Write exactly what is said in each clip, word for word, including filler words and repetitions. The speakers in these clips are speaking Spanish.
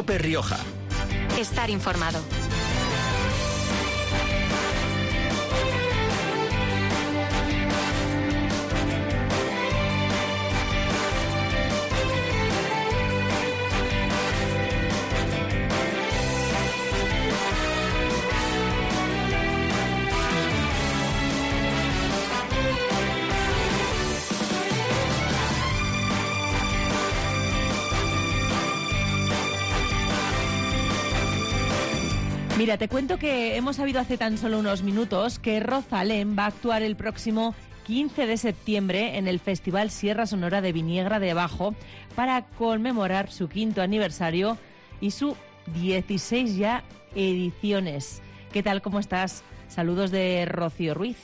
COPE Rioja. Estar informado. Mira, te cuento que hemos sabido hace tan solo unos minutos que Rosalén va a actuar el próximo quince de septiembre en el Festival Sierra Sonora de Viniegra de Abajo para conmemorar su quinto aniversario y su dieciséis ya ediciones. ¿Qué tal? ¿Cómo estás? Saludos de Rocío Ruiz.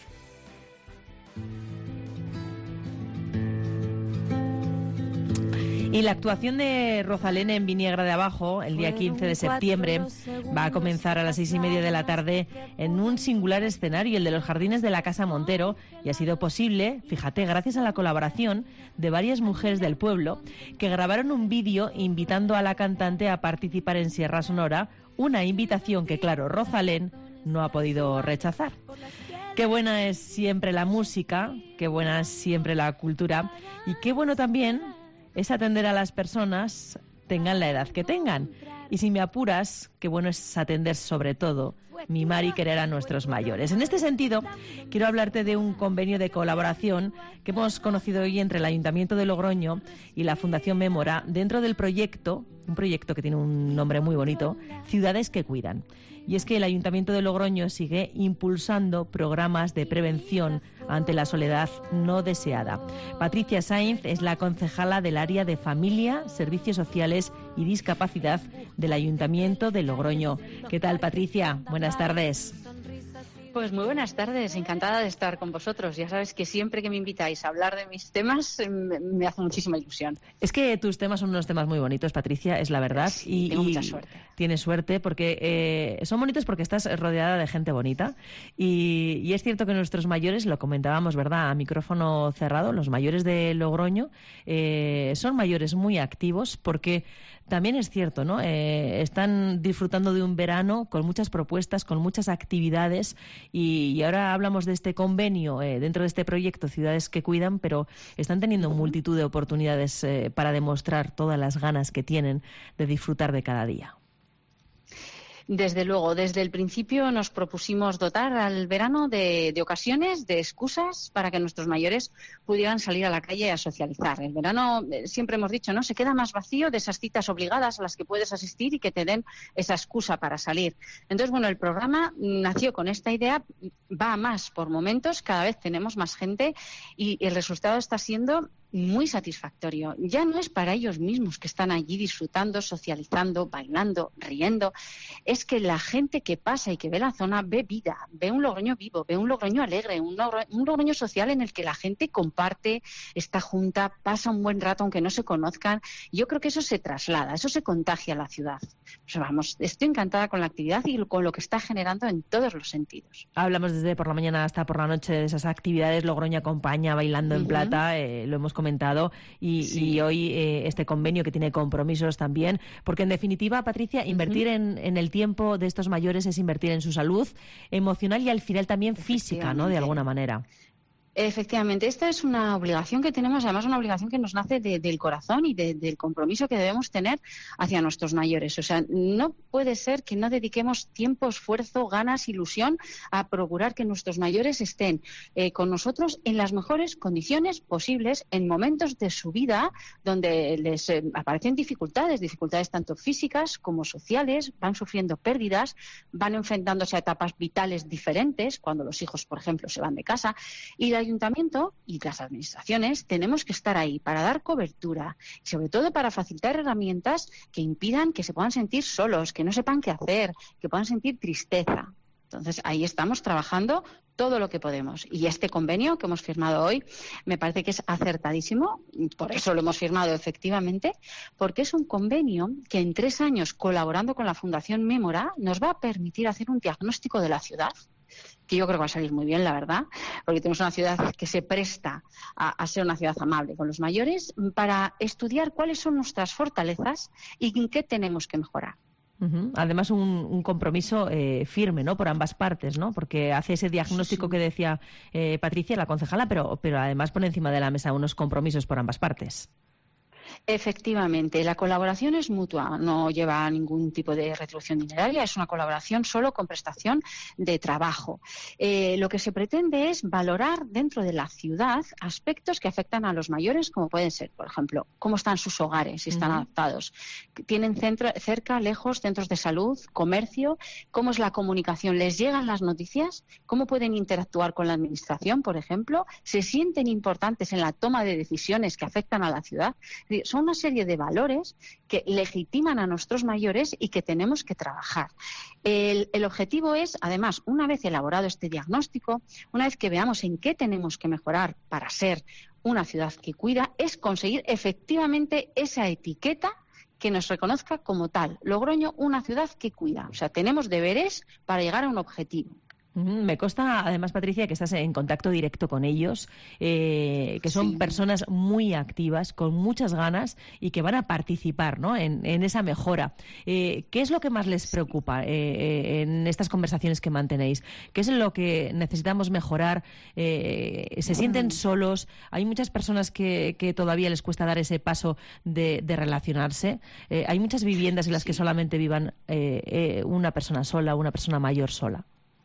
Y la actuación de Rosalén en Viniegra de Abajo, el día quince de septiembre, va a comenzar a las seis y media de la tarde en un singular escenario, el de los Jardines de la Casa Montero, y ha sido posible, fíjate, gracias a la colaboración de varias mujeres del pueblo que grabaron un vídeo invitando a la cantante a participar en Sierra Sonora, una invitación que, claro, Rosalén no ha podido rechazar. Qué buena es siempre la música, qué buena es siempre la cultura, y qué bueno también es atender a las personas, tengan la edad que tengan. Y si me apuras, qué bueno es atender sobre todo, mimar y querer a nuestros mayores. En este sentido, quiero hablarte de un convenio de colaboración que hemos conocido hoy entre el Ayuntamiento de Logroño y la Fundación Mémora dentro del proyecto, un proyecto que tiene un nombre muy bonito, Ciudades que Cuidan. Y es que el Ayuntamiento de Logroño sigue impulsando programas de prevención ante la soledad no deseada. Patricia Sainz es la concejala del área de Familia, Servicios Sociales y Discapacidad del Ayuntamiento de Logroño. ¿Qué tal, Patricia? Buenas tardes. Pues muy buenas tardes, encantada de estar con vosotros. Ya sabes que siempre que me invitáis a hablar de mis temas me, me hace muchísima ilusión. Es que tus temas son unos temas muy bonitos, Patricia, es la verdad. Sí, y tengo y mucha suerte. Tienes suerte porque eh, son bonitos porque estás rodeada de gente bonita. Y, y es cierto que nuestros mayores, lo comentábamos, ¿verdad?, a micrófono cerrado, los mayores de Logroño eh, son mayores muy activos porque también es cierto, ¿no? Eh, están disfrutando de un verano con muchas propuestas, con muchas actividades. Y, y ahora hablamos de este convenio eh, dentro de este proyecto Ciudades que Cuidan, pero están teniendo multitud de oportunidades eh, para demostrar todas las ganas que tienen de disfrutar de cada día. Desde luego, desde el principio nos propusimos dotar al verano de, de ocasiones, de excusas para que nuestros mayores pudieran salir a la calle a socializar. El verano, eh, siempre hemos dicho, ¿no?, se queda más vacío de esas citas obligadas a las que puedes asistir y que te den esa excusa para salir. Entonces, bueno, el programa nació con esta idea, va a más por momentos, cada vez tenemos más gente y el resultado está siendo muy satisfactorio. Ya no es para ellos mismos que están allí disfrutando, socializando, bailando, riendo. Es que la gente que pasa y que ve la zona ve vida, ve un Logroño vivo, ve un Logroño alegre, un Logroño, un Logroño social en el que la gente comparte, está junta, pasa un buen rato aunque no se conozcan. Yo creo que eso se traslada, eso se contagia a la ciudad. Pues vamos, estoy encantada con la actividad y con lo que está generando en todos los sentidos. Hablamos desde por la mañana hasta por la noche de esas actividades. Logroño acompaña bailando en uh-huh. plata, eh, lo hemos comentado, y, sí. y hoy eh, este convenio que tiene compromisos también, porque en definitiva, Patricia, invertir uh-huh. en, en el tiempo de estos mayores es invertir en su salud emocional y al final también física, ¿no?, de alguna manera. Efectivamente, esta es una obligación que tenemos, además una obligación que nos nace de, del corazón y de, del compromiso que debemos tener hacia nuestros mayores. O sea, no puede ser que no dediquemos tiempo, esfuerzo, ganas, ilusión a procurar que nuestros mayores estén eh, con nosotros en las mejores condiciones posibles en momentos de su vida donde les eh, aparecen dificultades, dificultades tanto físicas como sociales, van sufriendo pérdidas, van enfrentándose a etapas vitales diferentes, cuando los hijos, por ejemplo, se van de casa, y la Ayuntamiento y las administraciones tenemos que estar ahí para dar cobertura y sobre todo para facilitar herramientas que impidan que se puedan sentir solos, que no sepan qué hacer, que puedan sentir tristeza. Entonces, ahí estamos trabajando todo lo que podemos. Y este convenio que hemos firmado hoy me parece que es acertadísimo, por eso lo hemos firmado efectivamente, porque es un convenio que en tres años, colaborando con la Fundación Mémora, nos va a permitir hacer un diagnóstico de la ciudad, que yo creo que va a salir muy bien, la verdad, porque tenemos una ciudad que se presta a, a ser una ciudad amable con los mayores, para estudiar cuáles son nuestras fortalezas y en qué tenemos que mejorar. Uh-huh. Además, un, un compromiso eh, firme, ¿no?, por ambas partes, ¿no?, porque hace ese diagnóstico que decía eh, Patricia, la concejala, pero, pero además pone encima de la mesa unos compromisos por ambas partes. Efectivamente, la colaboración es mutua, no lleva ningún tipo de retribución dineraria, es una colaboración solo con prestación de trabajo. Eh, lo que se pretende es valorar dentro de la ciudad aspectos que afectan a los mayores, como pueden ser, por ejemplo, cómo están sus hogares, si están uh-huh. adaptados, tienen centro, cerca, lejos, centros de salud, comercio, cómo es la comunicación, les llegan las noticias, cómo pueden interactuar con la administración, por ejemplo, se sienten importantes en la toma de decisiones que afectan a la ciudad. Son una serie de valores que legitiman a nuestros mayores y que tenemos que trabajar. El, el objetivo es, además, una vez elaborado este diagnóstico, una vez que veamos en qué tenemos que mejorar para ser una ciudad que cuida, es conseguir efectivamente esa etiqueta que nos reconozca como tal. Logroño, una ciudad que cuida. O sea, tenemos deberes para llegar a un objetivo. Me consta, además, Patricia, que estás en contacto directo con ellos, eh, que son sí. personas muy activas, con muchas ganas y que van a participar, ¿no?, en, en esa mejora. Eh, ¿Qué es lo que más les preocupa eh, en estas conversaciones que mantenéis? ¿Qué es lo que necesitamos mejorar? Eh, ¿Se sienten solos? Hay muchas personas que, que todavía les cuesta dar ese paso de, de relacionarse. Eh, hay muchas viviendas en las que solamente vivan eh, eh, una persona sola, una persona mayor sola.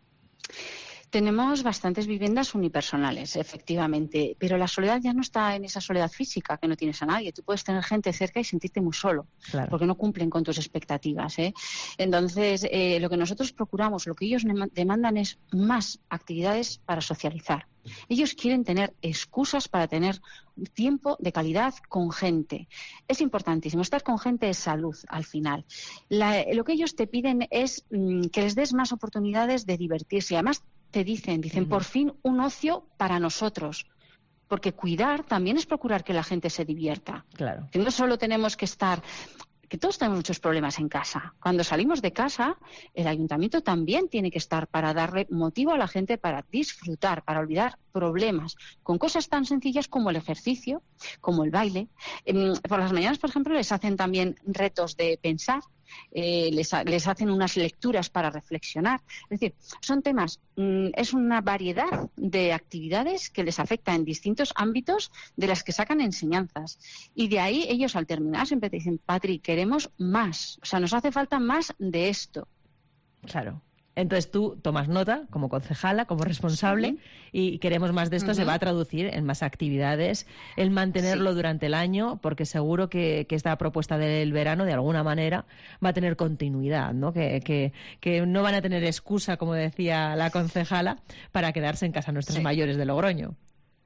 Tenemos bastantes viviendas unipersonales, efectivamente, pero la soledad ya no está en esa soledad física, que no tienes a nadie. Tú puedes tener gente cerca y sentirte muy solo, claro, porque no cumplen con tus expectativas, ¿eh? Entonces, eh, lo que nosotros procuramos, lo que ellos demandan es más actividades para socializar. Ellos quieren tener excusas para tener tiempo de calidad con gente. Es importantísimo. Estar con gente es salud, al final. La, lo que ellos te piden es mmm, que les des más oportunidades de divertirse. Además, te dicen, dicen, uh-huh. por fin un ocio para nosotros. Porque cuidar también es procurar que la gente se divierta. Claro. Que no solo tenemos que estar... que todos tenemos muchos problemas en casa. Cuando salimos de casa, el ayuntamiento también tiene que estar para darle motivo a la gente para disfrutar, para olvidar problemas, con cosas tan sencillas como el ejercicio, como el baile. Eh, por las mañanas, por ejemplo, les hacen también retos de pensar, eh, les, les hacen unas lecturas para reflexionar. Es decir, son temas, mm, es una variedad de actividades que les afecta en distintos ámbitos de las que sacan enseñanzas. Y de ahí ellos, al terminar, siempre te dicen, Patri, queremos más. O sea, nos hace falta más de esto. Claro. Entonces tú tomas nota como concejala, como responsable, sí. y queremos más de esto, uh-huh. se va a traducir en más actividades, el mantenerlo sí. durante el año, porque seguro que, que esta propuesta del verano, de alguna manera, va a tener continuidad, ¿no? Que, que, que no van a tener excusa, como decía la concejala, para quedarse en casa nuestros sí. mayores de Logroño.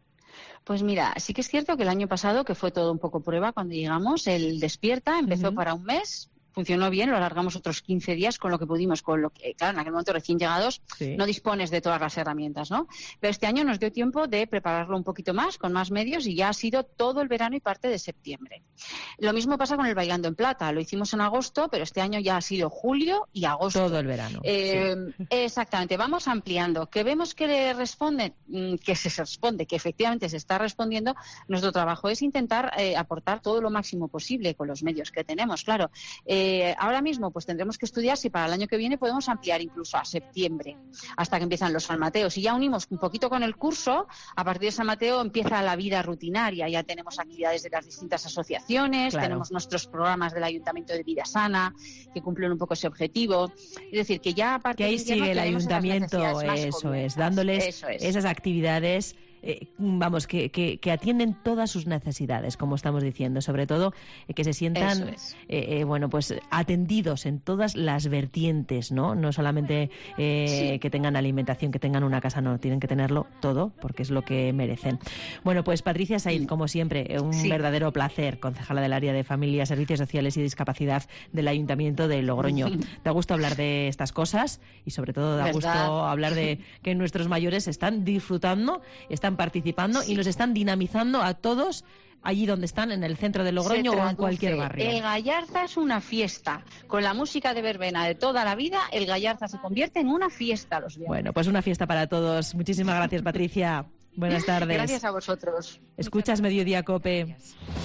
Pues mira, sí que es cierto que el año pasado, que fue todo un poco prueba cuando llegamos, el Despierta empezó uh-huh. para un mes. Funcionó bien, lo alargamos otros quince días con lo que pudimos, con lo que, claro, en aquel momento recién llegados sí. no dispones de todas las herramientas, ¿no? Pero este año nos dio tiempo de prepararlo un poquito más, con más medios, y ya ha sido todo el verano y parte de septiembre. Lo mismo pasa con el Bailando en Plata, lo hicimos en agosto, pero este año ya ha sido julio y agosto. Todo el verano. Eh, sí. Exactamente, vamos ampliando. ¿Que vemos que le responden? Que se responde, que efectivamente se está respondiendo. Nuestro trabajo es intentar eh, aportar todo lo máximo posible con los medios que tenemos, claro. Eh, Eh, ahora mismo pues tendremos que estudiar si para el año que viene podemos ampliar incluso a septiembre, hasta que empiezan los San Mateos. Y ya unimos un poquito con el curso, a partir de San Mateo empieza la vida rutinaria, ya tenemos actividades de las distintas asociaciones, claro. tenemos nuestros programas del Ayuntamiento de Vida Sana, que cumplen un poco ese objetivo. Es decir, que ya a partir que ahí de sigue el Ayuntamiento, eso es, dándoles eso es. esas actividades Eh, vamos, que, que, que atienden todas sus necesidades, como estamos diciendo, sobre todo eh, que se sientan es. eh, eh, bueno, pues atendidos en todas las vertientes, ¿no? No solamente eh, sí. que tengan alimentación, que tengan una casa, no, tienen que tenerlo todo, porque es lo que merecen. Bueno, pues Patricia Sainz, como siempre, un sí. verdadero placer, concejala del área de Familia, Servicios Sociales y Discapacidad del Ayuntamiento de Logroño. Da gusto hablar de estas cosas y sobre todo da ¿verdad? gusto hablar de que nuestros mayores están disfrutando, están están participando y nos están dinamizando a todos allí donde están, en el centro de Logroño o en cualquier barrio. El Gallarza es una fiesta. Con la música de verbena de toda la vida, el Gallarza se convierte en una fiesta los días. Bueno, pues una fiesta para todos. Muchísimas gracias, Patricia. Buenas tardes. Gracias a vosotros. Escuchas Mediodía Cope.